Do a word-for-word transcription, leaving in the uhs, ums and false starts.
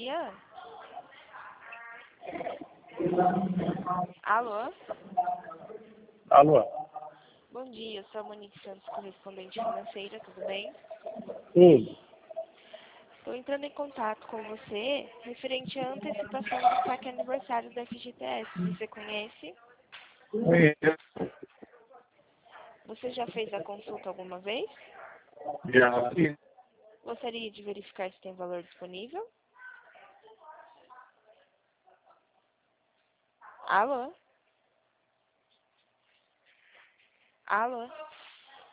dia. Alô? Alô? Bom dia, eu sou a Monique Santos, correspondente financeira, tudo bem? Sim. Estou entrando em contato com você referente à antecipação do saque aniversário da F G T S. Você conhece? Conheço. Você já fez a consulta alguma vez? Já fiz. Gostaria de verificar se tem valor disponível? Alô? Alô?